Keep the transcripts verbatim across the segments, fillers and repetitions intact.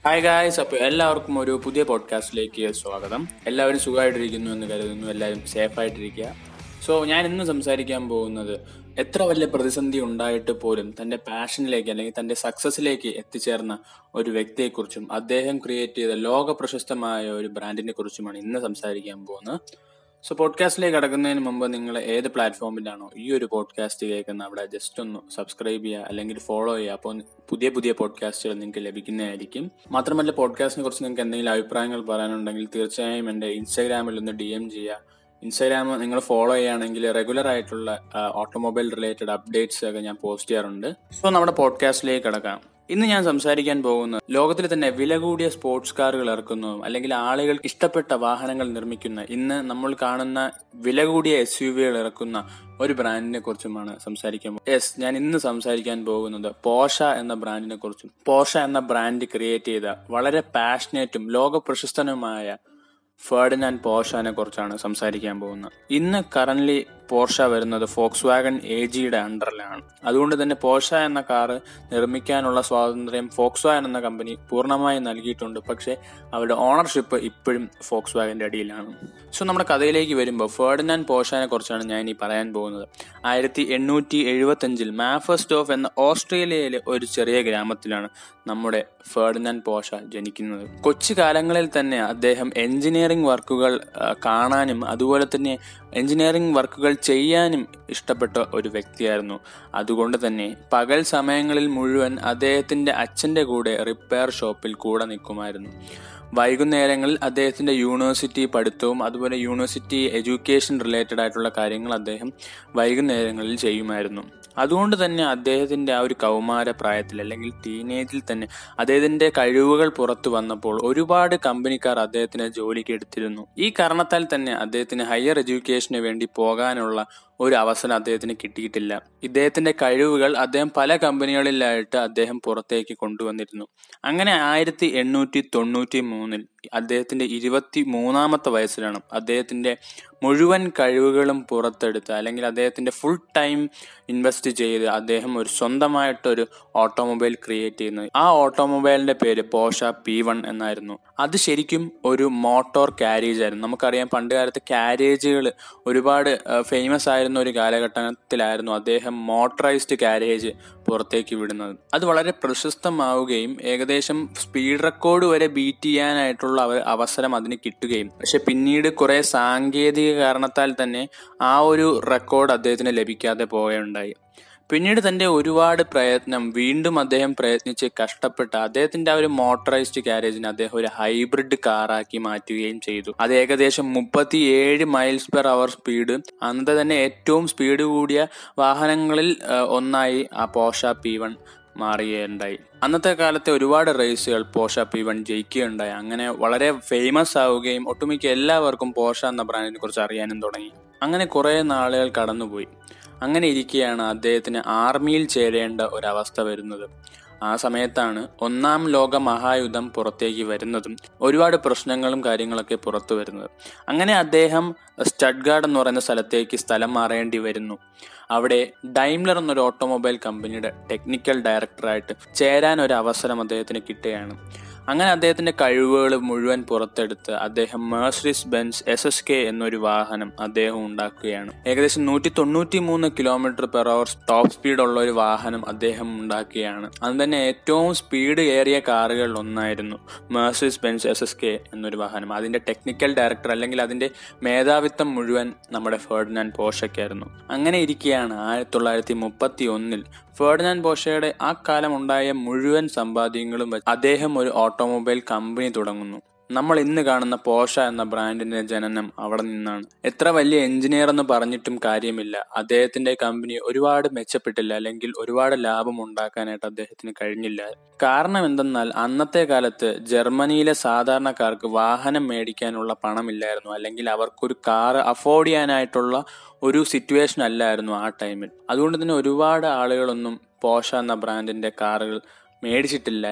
Hi guys, അപ്പോൾ എല്ലാവർക്കും ഒരു പുതിയ പോഡ്കാസ്റ്റിലേക്ക് സ്വാഗതം. എല്ലാവരും സുഖമായിട്ടിരിക്കുന്നു എന്ന് കരുതുന്നു. എല്ലാവരും സേഫായിട്ടിരിക്കുക. സോ ഞാൻ ഇന്ന് സംസാരിക്കാൻ പോകുന്നത് എത്ര വലിയ പ്രതിസന്ധി ഉണ്ടായിട്ട് പോലും തൻ്റെ പാഷനിലേക്ക് അല്ലെങ്കിൽ തൻ്റെ സക്സസിലേക്ക് എത്തിച്ചേർന്ന ഒരു വ്യക്തിയെക്കുറിച്ചും അദ്ദേഹം ക്രിയേറ്റ് ചെയ്ത ലോക പ്രശസ്തമായ ഒരു ബ്രാൻഡിനെ കുറിച്ചുമാണ് ഇന്ന് സംസാരിക്കാൻ പോകുന്നത്. സോ പോഡ്കാസ്റ്റിലേക്ക് കടക്കുന്നതിന് മുമ്പ് നിങ്ങൾ ഏത് പ്ലാറ്റ്ഫോമിലാണോ ഈ ഒരു പോഡ്കാസ്റ്റ് കേൾക്കുന്നത് അവിടെ ജസ്റ്റ് ഒന്ന് സബ്സ്ക്രൈബ് ചെയ്യുക അല്ലെങ്കിൽ ഫോളോ ചെയ്യുക. അപ്പോൾ പുതിയ പുതിയ പോഡ്കാസ്റ്റുകൾ നിങ്ങൾക്ക് ലഭിക്കുന്നതായിരിക്കും. മാത്രമല്ല, പോഡ്കാസ്റ്റിനെ കുറിച്ച് നിങ്ങൾക്ക് എന്തെങ്കിലും അഭിപ്രായങ്ങൾ പറയാനുണ്ടെങ്കിൽ തീർച്ചയായും എൻ്റെ ഇൻസ്റ്റാഗ്രാമിൽ ഒന്ന് ഡി എം ചെയ്യുക. ഇൻസ്റ്റാഗ്രാം നിങ്ങൾ ഫോളോ ചെയ്യുകയാണെങ്കിൽ റെഗുലർ ആയിട്ടുള്ള ഓട്ടോമൊബൈൽ റിലേറ്റഡ് അപ്ഡേറ്റ്സ് ഒക്കെ ഞാൻ പോസ്റ്റ് ചെയ്യാറുണ്ട്. സോ നമ്മുടെ പോഡ്കാസ്റ്റിലേക്ക് കടക്കാം. ഇന്ന് ഞാൻ സംസാരിക്കാൻ പോകുന്നത് ലോകത്തിൽ തന്നെ വില കൂടിയ സ്പോർട്സ് കാറുകൾ ഇറക്കുന്നതും അല്ലെങ്കിൽ ആളുകൾ ഇഷ്ടപ്പെട്ട വാഹനങ്ങൾ നിർമ്മിക്കുന്ന ഇന്ന് നമ്മൾ കാണുന്ന വില കൂടിയ എസ് യു വികൾ ഇറക്കുന്ന ഒരു ബ്രാൻഡിനെ കുറിച്ചുമാണ് സംസാരിക്കാൻ പോകുന്നത്. യെസ്, ഞാൻ ഇന്ന് സംസാരിക്കാൻ പോകുന്നത് പോർഷ എന്ന ബ്രാൻഡിനെ കുറിച്ചും. പോർഷ എന്ന ബ്രാൻഡ് ക്രിയേറ്റ് ചെയ്ത വളരെ പാഷനേറ്റും ലോക പ്രശസ്തനുമായ ഫെർഡിനാൻഡ് പോർഷനെ കുറിച്ചാണ് സംസാരിക്കാൻ പോകുന്നത്. ഇന്ന് കറന്റ്ലി പോർഷ വരുന്നത് ഫോക്സ് വാഗൺ എ ജിയുടെ അണ്ടറിലാണ്. അതുകൊണ്ട് തന്നെ പോർഷ എന്ന കാറ് നിർമ്മിക്കാനുള്ള സ്വാതന്ത്ര്യം ഫോക്സ് വാഗൺ എന്ന കമ്പനി പൂർണ്ണമായി നൽകിയിട്ടുണ്ട്. പക്ഷേ അവരുടെ ഓണർഷിപ്പ് ഇപ്പോഴും ഫോക്സ് വാഗന്റെ അടിയിലാണ്. സോ നമ്മുടെ കഥയിലേക്ക് വരുമ്പോൾ ഫെർഡിനാൻഡ് പോർഷനെ കുറിച്ചാണ് ഞാൻ ഇനി പറയാൻ പോകുന്നത്. ആയിരത്തി എണ്ണൂറ്റി എഴുപത്തി അഞ്ചിൽ മാഫർസ്റ്റോഫ് എന്ന ഓസ്ട്രേലിയയിലെ ഒരു ചെറിയ ഗ്രാമത്തിലാണ് നമ്മുടെ ഫെർഡിനാൻഡ് പോർഷ ജനിക്കുന്നത്. കൊച്ചു കാലങ്ങളിൽ തന്നെ അദ്ദേഹം എഞ്ചിനീയറിംഗ് വർക്കുകൾ കാണാനും അതുപോലെ തന്നെ എഞ്ചിനീയറിംഗ് വർക്കുകൾ ചെയ്യാനും ഇഷ്ടപ്പെട്ട ഒരു വ്യക്തിയായിരുന്നു. അതുകൊണ്ട് തന്നെ പകൽ സമയങ്ങളിൽ മുഴുവൻ അദ്ദേഹത്തിന്റെ അച്ഛന്റെ കൂടെ റിപ്പയർ ഷോപ്പിൽ കൂടെ നിൽക്കുമായിരുന്നു. വൈകുന്നേരങ്ങളിൽ അദ്ദേഹത്തിന്റെ യൂണിവേഴ്സിറ്റി പഠിത്തവും അതുപോലെ യൂണിവേഴ്സിറ്റി എഡ്യൂക്കേഷൻ റിലേറ്റഡ് ആയിട്ടുള്ള കാര്യങ്ങൾ അദ്ദേഹം വൈകുന്നേരങ്ങളിൽ ചെയ്യുമായിരുന്നു. അതുകൊണ്ട് തന്നെ അദ്ദേഹത്തിന്റെ ആ ഒരു കൗമാര പ്രായത്തിൽ അല്ലെങ്കിൽ ടീനേജിൽ തന്നെ അദ്ദേഹത്തിന്റെ കഴിവുകൾ പുറത്തു വന്നപ്പോൾ ഒരുപാട് കമ്പനിക്കാർ അദ്ദേഹത്തിനെ ജോലിക്ക് എടുത്തിരുന്നു. ഈ കാരണത്താൽ തന്നെ അദ്ദേഹത്തിന് ഹയർ എഡ്യൂക്കേഷന് വേണ്ടി പോകാനുള്ള ഒരു അവസരം അദ്ദേഹത്തിന് കിട്ടിയിട്ടില്ല. ഇദ്ദേഹത്തിന്റെ കഴിവുകൾ അദ്ദേഹം പല കമ്പനികളിലായിട്ട് അദ്ദേഹം പുറത്തേക്ക് കൊണ്ടുവന്നിരുന്നു. അങ്ങനെ ആയിരത്തി എണ്ണൂറ്റി തൊണ്ണൂറ്റി മൂന്നിൽ അദ്ദേഹത്തിന്റെ ഇരുപത്തി മൂന്നാമത്തെ വയസ്സിലാണ് അദ്ദേഹത്തിന്റെ മുഴുവൻ കഴിവുകളും പുറത്തെടുത്ത് അല്ലെങ്കിൽ അദ്ദേഹത്തിന്റെ ഫുൾ ടൈം ഇൻവെസ്റ്റ് ചെയ്ത് അദ്ദേഹം ഒരു സ്വന്തമായിട്ടൊരു ഓട്ടോമൊബൈൽ ക്രിയേറ്റ് ചെയ്യുന്നത്. ആ ഓട്ടോമൊബൈലിന്റെ പേര് പോർഷ പി വൺ എന്നായിരുന്നു. അത് ശരിക്കും ഒരു മോട്ടോർ കാരേജ് ആയിരുന്നു. നമുക്കറിയാം, പണ്ട് കാലത്ത് കാരേജുകൾ ഒരുപാട് ഫേമസ് ആയിരുന്ന ഒരു കാലഘട്ടത്തിലായിരുന്നു അദ്ദേഹം മോട്ടറൈസ്ഡ് കാരേജ് പുറത്തേക്ക് വിടുന്നത്. അത് വളരെ പ്രശസ്തമാവുകയും ഏകദേശം സ്പീഡ് റെക്കോർഡ് വരെ ബീറ്റ് ചെയ്യാനായിട്ടുള്ള അവസരം അതിന് കിട്ടുകയും, പക്ഷെ പിന്നീട് കുറെ സാങ്കേതിക കാരണത്താൽ തന്നെ ആ ഒരു റെക്കോർഡ് അദ്ദേഹത്തിന് ലഭിക്കാതെ പോവുകയുണ്ടായി. പിന്നീട് തന്റെ ഒരുപാട് പ്രയത്നം വീണ്ടും അദ്ദേഹം പ്രയത്നിച്ച് കഷ്ടപ്പെട്ട് അദ്ദേഹത്തിന്റെ ആ ഒരു മോട്ടറൈസ്ഡ് കാരേജിനെ അദ്ദേഹം ഒരു ഹൈബ്രിഡ് കാറാക്കി മാറ്റുകയും ചെയ്തു. അത് ഏകദേശം മുപ്പത്തി ഏഴ് മൈൽസ് പെർ അവർ സ്പീഡ്, അന്നത്തെ തന്നെ ഏറ്റവും സ്പീഡ് കൂടിയ വാഹനങ്ങളിൽ ഒന്നായി ആ പോർഷ പി വൺ മാറുകയുണ്ടായി. അന്നത്തെ കാലത്തെ ഒരുപാട് റേസുകൾ പോർഷ പി വൺ ജയിക്കുകയുണ്ടായി. അങ്ങനെ വളരെ ഫേമസ് ആവുകയും ഒട്ടുമിക്ക എല്ലാവർക്കും പോർഷ എന്ന ബ്രാൻഡിനെ കുറിച്ച് അറിയാനും തുടങ്ങി. അങ്ങനെ കുറെ നാളുകൾ കടന്നുപോയി. അങ്ങനെ ഇരിക്കെയാണ് അദ്ദേഹത്തിന് ആർമിയിൽ ചേരേണ്ട ഒരവസ്ഥ വരുന്നത്. ആ സമയത്താണ് ഒന്നാം ലോക മഹായുദ്ധം പുറത്തേക്ക് വരുന്നതും ഒരുപാട് പ്രശ്നങ്ങളും കാര്യങ്ങളൊക്കെ പുറത്തു വരുന്നത്. അങ്ങനെ അദ്ദേഹം സ്റ്റഡ്ഗാർഡ് എന്ന് പറയുന്ന സ്ഥലത്തേക്ക് സ്ഥലം മാറേണ്ടി വരുന്നു. അവിടെ ഡൈംലർ എന്നൊരു ഓട്ടോമൊബൈൽ കമ്പനിയുടെ ടെക്നിക്കൽ ഡയറക്ടറായിട്ട് ചേരാൻ ഒരു അവസരം അദ്ദേഹത്തിന് കിട്ടുകയാണ്. അങ്ങനെ അദ്ദേഹത്തിന്റെ കഴിവുകൾ മുഴുവൻ പുറത്തെടുത്ത് അദ്ദേഹം Mercedes Benz S S K എന്നൊരു വാഹനം അദ്ദേഹം ഉണ്ടാക്കുകയാണ്. ഏകദേശം നൂറ്റി തൊണ്ണൂറ്റി മൂന്ന് kilometer per hour top speed ഉള്ള ഒരു വാഹനം അദ്ദേഹം ഉണ്ടാക്കുകയാണ്. അത് തന്നെ ഏറ്റവും സ്പീഡ് ഏറിയ കാറുകളിൽ ഒന്നായിരുന്നു Mercedes Benz S S K എന്നൊരു വാഹനം. അതിന്റെ ടെക്നിക്കൽ ഡയറക്ടർ അല്ലെങ്കിൽ അതിന്റെ മേധാവിത്വം മുഴുവൻ നമ്മുടെ ഫെർഡിനാൻഡ് പോർഷയ്ക്കായിരുന്നു. അങ്ങനെ ഇരിക്കുകയാണ് ആയിരത്തി തൊള്ളായിരത്തി മുപ്പത്തി ഒന്നിൽ ഫെർഡിനാൻഡ് പോർഷയുടെ ആ കാലം ഉണ്ടായ മുഴുവൻ സമ്പാദ്യങ്ങളും വെച്ച് അദ്ദേഹം ഒരു ഓട്ടോമൊബൈൽ കമ്പനി തുടങ്ങുന്നു. നമ്മൾ ഇന്ന് കാണുന്ന പോർഷ എന്ന ബ്രാൻഡിന്റെ ജനനം അവിടെ നിന്നാണ്. എത്ര വലിയ എഞ്ചിനീയർ എന്ന് പറഞ്ഞിട്ടും കാര്യമില്ല, അദ്ദേഹത്തിന്റെ കമ്പനി ഒരുപാട് മെച്ചപ്പെട്ടില്ല അല്ലെങ്കിൽ ഒരുപാട് ലാഭം ഉണ്ടാക്കാനായിട്ട് അദ്ദേഹത്തിന് കഴിഞ്ഞില്ല. കാരണം എന്തെന്നാൽ അന്നത്തെ കാലത്ത് ജർമ്മനിയിലെ സാധാരണക്കാർക്ക് വാഹനം മേടിക്കാനുള്ള പണമില്ലായിരുന്നു, അല്ലെങ്കിൽ അവർക്കൊരു കാർ അഫോർഡ് ചെയ്യാനായിട്ടുള്ള ഒരു സിറ്റുവേഷൻ അല്ലായിരുന്നു ആ ടൈമിൽ. അതുകൊണ്ട് തന്നെ ഒരുപാട് ആളുകളൊന്നും പോർഷ എന്ന ബ്രാൻഡിന്റെ കാറുകൾ മേടിച്ചിട്ടില്ലായിരുന്നു.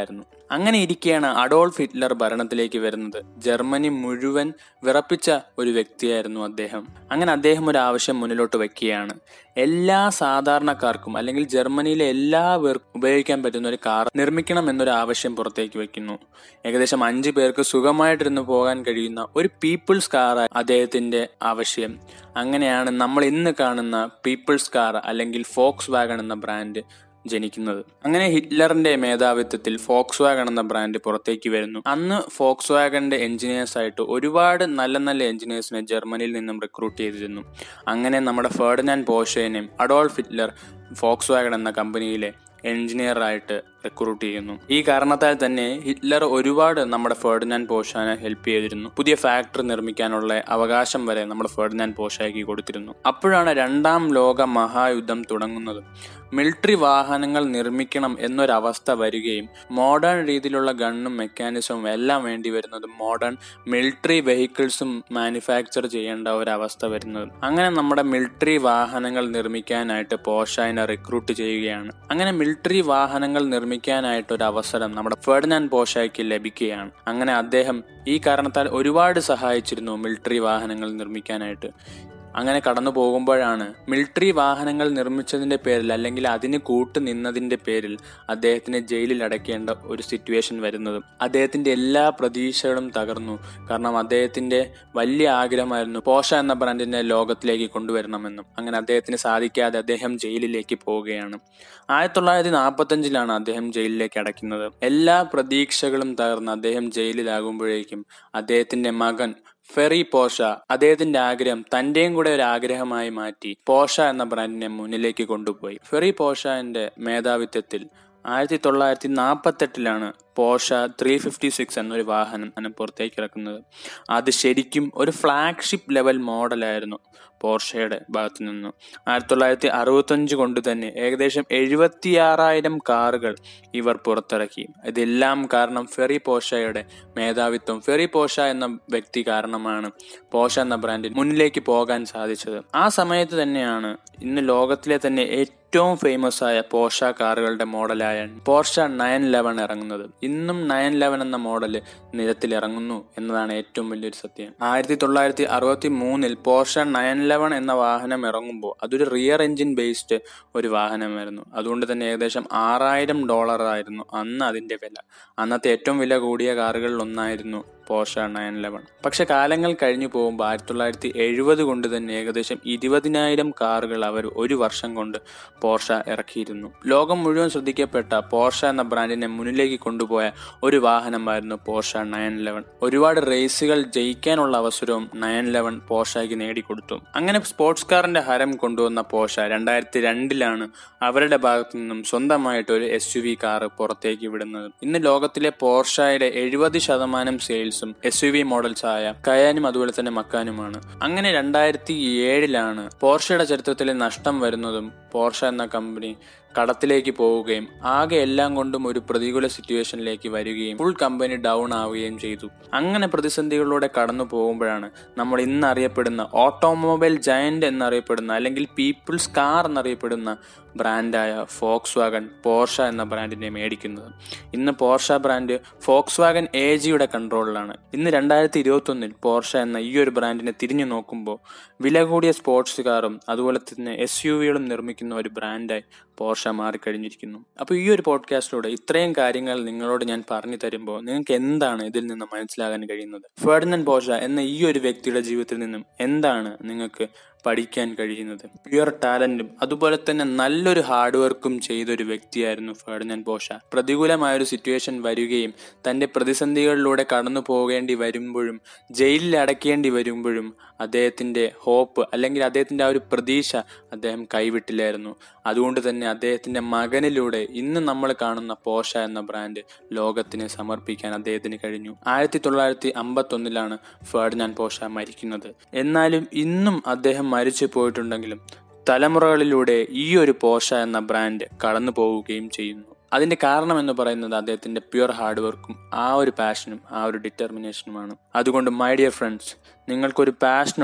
അങ്ങനെ ഇരിക്കെയാണ് അഡോൾഫ് ഹിറ്റ്ലർ ഭരണത്തിലേക്ക് വരുന്നത്. ജർമ്മനി മുഴുവൻ വിറപ്പിച്ച ഒരു വ്യക്തിയായിരുന്നു അദ്ദേഹം. അങ്ങനെ അദ്ദേഹം ഒരു ആവശ്യം മുന്നിലോട്ട് വെക്കുകയാണ്. എല്ലാ സാധാരണക്കാർക്കും അല്ലെങ്കിൽ ജർമ്മനിയിലെ എല്ലാവർക്കും ഉപയോഗിക്കാൻ പറ്റുന്ന ഒരു കാർ നിർമ്മിക്കണം എന്നൊരു ആവശ്യം പുറത്തേക്ക് വെക്കുന്നു. ഏകദേശം അഞ്ചു പേർക്ക് സുഖമായിട്ടിരുന്ന് പോകാൻ കഴിയുന്ന ഒരു പീപ്പിൾസ് കാർ അദ്ദേഹത്തിന്റെ ആവശ്യം. അങ്ങനെയാണ് നമ്മൾ ഇന്ന് കാണുന്ന പീപ്പിൾസ് കാർ അല്ലെങ്കിൽ ഫോക്സ് വാഗൺ എന്ന ബ്രാൻഡ് ജനിക്കുന്നത്. അങ്ങനെ ഹിറ്റ്ലറിന്റെ മേധാവിത്വത്തിൽ ഫോക്സ് വാഗൺ എന്ന ബ്രാൻഡ് പുറത്തേക്ക് വരുന്നു. അന്ന് ഫോക്സ് വാഗണിന്റെ എഞ്ചിനീയേഴ്സ് ആയിട്ട് ഒരുപാട് നല്ല നല്ല എഞ്ചിനീയേഴ്സിനെ ജർമ്മനിയിൽ നിന്നും റിക്രൂട്ട് ചെയ്തിരുന്നു. അങ്ങനെ നമ്മുടെ ഫെർഡിനാൻഡ് പോർഷെയെയും അഡോൾഫ് ഹിറ്റ്ലർ ഫോക്സ് വാഗൺ എന്ന കമ്പനിയിലെ എഞ്ചിനീയറായിട്ട് റിക്രൂട്ട് ചെയ്യുന്നു. ഈ കാരണത്താൽ തന്നെ ഹിറ്റ്ലർ ഒരുപാട് നമ്മുടെ ഫെർഡിനാൻഡ് പോർഷെയെ ഹെൽപ്പ് ചെയ്തിരുന്നു. പുതിയ ഫാക്ടറി നിർമ്മിക്കാനുള്ള അവകാശം വരെ നമ്മുടെ ഫെർഡിനാൻഡ് പോർഷെയ്ക്ക് കൊടുത്തിരുന്നു. അപ്പോഴാണ് രണ്ടാം ലോക മഹായുദ്ധം തുടങ്ങുന്നത്. മിലിറ്ററി വാഹനങ്ങൾ നിർമ്മിക്കണം എന്നൊരവസ്ഥ വരികയും മോഡേൺ രീതിയിലുള്ള ഗണ്ണും മെക്കാനിസവും എല്ലാം വേണ്ടി വരുന്നത് മോഡേൺ മിലിറ്ററി വെഹിക്കിൾസും മാനുഫാക്ചർ ചെയ്യേണ്ട ഒരവസ്ഥ വരുന്നത്. അങ്ങനെ നമ്മുടെ മിലിറ്ററി വാഹനങ്ങൾ നിർമ്മിക്കാനായിട്ട് പോർഷെയെ റിക്രൂട്ട് ചെയ്യുകയാണ്. അങ്ങനെ മിലിറ്ററി വാഹനങ്ങൾ നിർമ്മിക്കാനായിട്ട് ഒരു അവസരം നമ്മുടെ ഫെർഡിനാൻഡ് പോർഷെയ്ക്ക് ലഭിക്കുകയാണ്. അങ്ങനെ അദ്ദേഹം ഈ കാരണത്താൽ ഒരുപാട് സഹായിച്ചിരുന്നു മിലിറ്ററി വാഹനങ്ങൾ നിർമ്മിക്കാനായിട്ട്. അങ്ങനെ കടന്നു പോകുമ്പോഴാണ് മിലിറ്ററി വാഹനങ്ങൾ നിർമ്മിച്ചതിന്റെ പേരിൽ അല്ലെങ്കിൽ അതിന് കൂട്ടു നിന്നതിന്റെ പേരിൽ അദ്ദേഹത്തിന് ജയിലിൽ അടയ്ക്കേണ്ട ഒരു സിറ്റുവേഷൻ വരുന്നത്. അദ്ദേഹത്തിന്റെ എല്ലാ പ്രതീക്ഷകളും തകർന്നു. കാരണം അദ്ദേഹത്തിന്റെ വലിയ ആഗ്രഹമായിരുന്നു പോർഷെ എന്ന ബ്രാൻഡിനെ ലോകത്തിലേക്ക് കൊണ്ടുവരണമെന്നും. അങ്ങനെ അദ്ദേഹത്തിന് സാധിക്കാതെ അദ്ദേഹം ജയിലിലേക്ക് പോവുകയാണ്. ആയിരത്തി തൊള്ളായിരത്തി നാൽപ്പത്തി അഞ്ചിലാണ് അദ്ദേഹം ജയിലിലേക്ക് അടയ്ക്കുന്നത്. എല്ലാ പ്രതീക്ഷകളും തകർന്ന് അദ്ദേഹം ജയിലിലാകുമ്പോഴേക്കും അദ്ദേഹത്തിന്റെ മകൻ ഫെറി പോർഷെ അദ്ദേഹത്തിന്റെ ആഗ്രഹം തന്റെയും കൂടെ ഒരു ആഗ്രഹമായി മാറ്റി പോർഷെ എന്ന ബ്രാൻഡിനെ മുന്നിലേക്ക് കൊണ്ടുപോയി. ഫെറി പോർഷെന്റെ മേധാവിത്വത്തിൽ ആയിരത്തി തൊള്ളായിരത്തി നാൽപ്പത്തി എട്ടിലാണ് പോർഷെ ത്രീ ഫിഫ്റ്റി സിക്സ് എന്നൊരു വാഹനം പുറത്തേക്ക് ഇറക്കുന്നത്. അത് ശരിക്കും ഒരു ഫ്ലാഗ്ഷിപ്പ് ലെവൽ മോഡലായിരുന്നു പോർഷെയുടെ ഭാഗത്തു നിന്ന്. ആയിരത്തി തൊള്ളായിരത്തി അറുപത്തി അഞ്ച് കൊണ്ട് തന്നെ ഏകദേശം എഴുപത്തി ആറായിരം കാറുകൾ ഇവർ പുറത്തിറക്കി. ഇതെല്ലാം കാരണം ഫെറി പോർഷെയുടെ മേധാവിത്വം, ഫെറി പോർഷെ എന്ന വ്യക്തി കാരണമാണ് പോർഷെ എന്ന ബ്രാൻഡിൽ മുന്നിലേക്ക് പോകാൻ സാധിച്ചത്. ആ സമയത്ത് തന്നെയാണ് ഇന്ന് ലോകത്തിലെ തന്നെ ഏറ്റവും ഫേമസ് ആയ പോർഷെ കാറുകളുടെ മോഡലായ പോർഷെ നയൻ ലെവൻ ഇറങ്ങുന്നത്. ഇന്നും നയൻ ലെവൻ എന്ന മോഡല് നിരത്തിൽ ഇറങ്ങുന്നു എന്നതാണ് ഏറ്റവും വലിയൊരു സത്യം. ആയിരത്തി തൊള്ളായിരത്തി അറുപത്തി മൂന്നിൽ പോർഷെ നയൻ ലെവൻ എന്ന വാഹനം ഇറങ്ങുമ്പോൾ അതൊരു റിയർ എഞ്ചിൻ ബേസ്ഡ് ഒരു വാഹനമായിരുന്നു. അതുകൊണ്ട് തന്നെ ഏകദേശം ആറായിരം ഡോളർ ആയിരുന്നു അന്ന് അതിന്റെ വില. അന്നത്തെ ഏറ്റവും വില കൂടിയ കാറുകളിൽ ഒന്നായിരുന്നു പോർഷെ നയൻ ലെവൻ. പക്ഷെ കാലങ്ങൾ കഴിഞ്ഞു പോകുമ്പോൾ ആയിരത്തി തൊള്ളായിരത്തി എഴുപത് കൊണ്ട് തന്നെ ഏകദേശം ഇരുപതിനായിരം കാറുകൾ അവർ ഒരു വർഷം കൊണ്ട് പോർഷെ ഇറക്കിയിരുന്നു. ലോകം മുഴുവൻ ശ്രദ്ധിക്കപ്പെട്ട പോർഷെ എന്ന ബ്രാൻഡിനെ മുന്നിലേക്ക് കൊണ്ടുപോയ ഒരു വാഹനമായിരുന്നു പോർഷെ നയൻ ലെവൻ. ഒരുപാട് റേസുകൾ ജയിക്കാനുള്ള അവസരവും നയൻ ലെവൻ പോർഷെയ്ക്ക് നേടിക്കൊടുത്തു. അങ്ങനെ സ്പോർട്സ് കാറിന്റെ ഹരം കൊണ്ടുവന്ന പോർഷെ രണ്ടായിരത്തി രണ്ടിലാണ് അവരുടെ ഭാഗത്തു നിന്നും സ്വന്തമായിട്ട് ഒരു എസ് യു വി കാർ പുറത്തേക്ക് വിടുന്നത്. ഇന്ന് ലോകത്തിലെ പോർഷെയുടെ എഴുപത് ശതമാനം സെയിൽസും എസ് യു വി മോഡൽസ് ആയ കയാനും അതുപോലെ തന്നെ മക്കാനുമാണ്. അങ്ങനെ രണ്ടായിരത്തി ഏഴിലാണ് പോർഷെയുടെ ചരിത്രത്തിലെ നഷ്ടം വരുന്നതും പോർഷെ എന്ന കമ്പനി കടത്തിലേക്ക് പോവുകയും ആകെ എല്ലാം കൊണ്ടും ഒരു പ്രതികൂല സിറ്റുവേഷനിലേക്ക് വരികയും ഫുൾ കമ്പനി ഡൗൺ ആവുകയും ചെയ്തു. അങ്ങനെ പ്രതിസന്ധികളിലൂടെ കടന്നു പോകുമ്പോഴാണ് നമ്മൾ ഇന്ന് അറിയപ്പെടുന്ന ഓട്ടോമൊബൈൽ ജയന്റ് എന്നറിയപ്പെടുന്ന അല്ലെങ്കിൽ പീപ്പിൾസ് കാർ എന്നറിയപ്പെടുന്ന ബ്രാൻഡായ ഫോക്സ് വാഗൺ പോർഷെ എന്ന ബ്രാൻഡിനെ മേടിക്കുന്നത്. ഇന്ന് Porsche brand Volkswagen A ജിയുടെ കൺട്രോളിലാണ്. ഇന്ന് രണ്ടായിരത്തി ഇരുപത്തി ഒന്നിൽ പോർഷെ എന്ന ഈ ഒരു ബ്രാൻഡിനെ തിരിഞ്ഞു നോക്കുമ്പോൾ വില കൂടിയ സ്പോർട്സ് കാറും അതുപോലെ തന്നെ എസ് യു വികളും നിർമ്മിക്കുന്ന ഒരു ബ്രാൻഡായി പോർഷെ മാറിക്കഴിഞ്ഞിരിക്കുന്നു. അപ്പോൾ ഈ ഒരു പോഡ്കാസ്റ്റിലൂടെ ഇത്രയും കാര്യങ്ങൾ നിങ്ങളോട് ഞാൻ പറഞ്ഞു തരുമ്പോൾ നിങ്ങൾക്ക് എന്താണ് ഇതിൽ നിന്ന് മനസ്സിലാകാൻ കഴിയുന്നത്? ഫെർഡിനാൻഡ് പോർഷെ എന്ന ഈ ഒരു വ്യക്തിയുടെ ജീവിതത്തിൽ നിന്നും എന്താണ് നിങ്ങൾക്ക് പഠിക്കാൻ കഴിയുന്നത്? പ്യുവർ ടാലന്റും അതുപോലെ തന്നെ നല്ലൊരു ഹാർഡ് വർക്കും ചെയ്തൊരു വ്യക്തിയായിരുന്നു ഫെർഡിനാൻഡ് പോർഷെ. പ്രതികൂലമായ ഒരു സിറ്റുവേഷൻ വരികയും തന്റെ പ്രതിസന്ധികളിലൂടെ കടന്നു പോകേണ്ടി വരുമ്പോഴും ജയിലിൽ അടയ്ക്കേണ്ടി വരുമ്പോഴും അദ്ദേഹത്തിന്റെ ഹോപ്പ് അല്ലെങ്കിൽ അദ്ദേഹത്തിന്റെ ആ ഒരു പ്രതീക്ഷ അദ്ദേഹം കൈവിട്ടില്ലായിരുന്നു. അതുകൊണ്ട് തന്നെ അദ്ദേഹത്തിന്റെ മകനിലൂടെ ഇന്ന് നമ്മൾ കാണുന്ന പോർഷെ എന്ന ബ്രാൻഡ് ലോകത്തിന് സമർപ്പിക്കാൻ അദ്ദേഹത്തിന് കഴിഞ്ഞു. ആയിരത്തി തൊള്ളായിരത്തി അമ്പത്തി ഒന്നിലാണ് ഫെർഡിനാൻഡ് പോർഷെ മരിക്കുന്നത്. എന്നാലും ഇന്നും അദ്ദേഹം മരിച്ചു പോയിട്ടുണ്ടെങ്കിലും തലമുറകളിലൂടെ ഈ ഒരു പോർഷെ എന്ന ബ്രാൻഡ് കടന്നു പോവുകയും ചെയ്യുന്നു. അതിന്റെ കാരണം എന്ന് പറയുന്നത് അദ്ദേഹത്തിന്റെ പ്യുവർ ഹാർഡ് വർക്കും ആ ഒരു പാഷനും ആ ഒരു ഡിറ്റർമിനേഷനുമാണ്. അതുകൊണ്ട് മൈ ഡിയർ ഫ്രണ്ട്സ്, നിങ്ങൾക്കൊരു പാഷനുണ്ട്,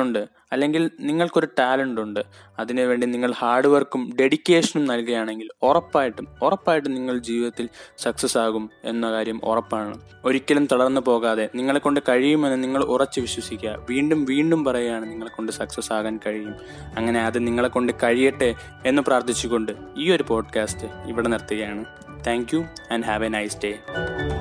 അല്ലെങ്കിൽ നിങ്ങൾക്കൊരു ടാലൻ്റ് ഉണ്ട്, അതിനുവേണ്ടി നിങ്ങൾ ഹാർഡ് വർക്കും ഡെഡിക്കേഷനും നൽകുകയാണെങ്കിൽ ഉറപ്പായിട്ടും ഉറപ്പായിട്ടും നിങ്ങൾ ജീവിതത്തിൽ സക്സസ് ആകും എന്ന കാര്യം ഉറപ്പാണ്. ഒരിക്കലും തളർന്നു പോകാതെ നിങ്ങളെ കൊണ്ട് കഴിയുമെന്ന് നിങ്ങൾ ഉറച്ചു വിശ്വസിക്കുക. വീണ്ടും വീണ്ടും പറയുകയാണ് നിങ്ങളെ കൊണ്ട് സക്സസ് ആകാൻ കഴിയും. അങ്ങനെ അത് നിങ്ങളെ കൊണ്ട് കഴിയട്ടെ എന്ന് പ്രാർത്ഥിച്ചുകൊണ്ട് ഈ ഒരു പോഡ്കാസ്റ്റ് ഇവിടെ നിർത്തുകയാണ്. Thank you and have a nice day.